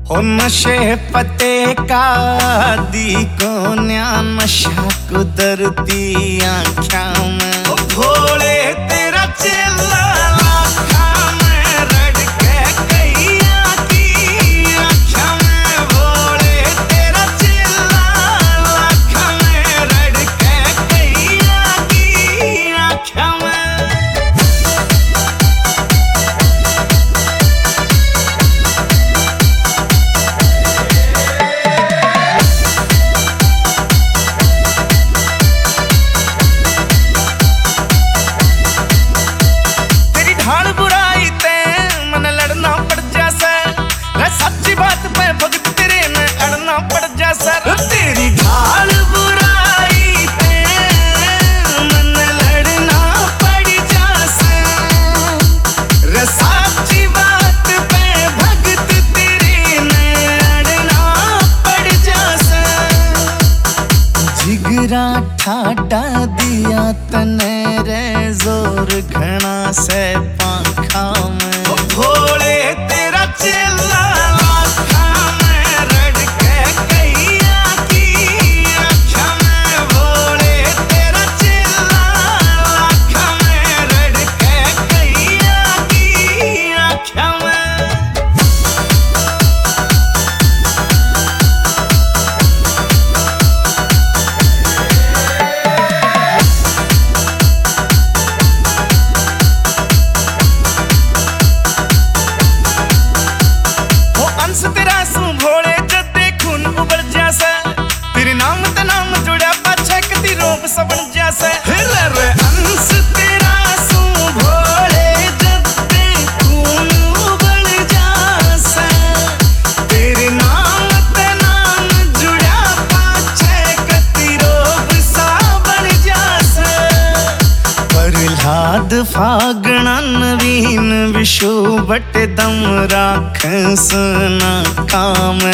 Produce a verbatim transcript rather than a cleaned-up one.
ओ नशे पते का दी को न्या नशा कुदरती आँख्या में ओ भोले तेरा चेला लाखा में रड़ के कैया की आँख्या में भोले तेरा चेला लाखा में रड़ के कैया की आँख्या में। सच्ची बात पे भगत तेरे में अड़ना पड़ जा सर तेरी ढाल बुराई पे मन लड़ना पड़ जा सर सच्ची बात पे भगत तेरे में अड़ना पड़ जा सर जिगरा ठाटा दिया तने रे जोर घना से पंखा में भोले तेरा चेला तेरा सू भोले जदे खून उबल जासा तेरे नाम ते नाम जुड़ा पाछे कती रोप सबन जासा रे रे अंश तेरा सू भोले जदे खून उबल जासा तेरे नाम ते नाम जुड़ा पाछे कती रोप सबन जासा प्रहलाद फागणा नवीन विशु बट दम राख सुना काम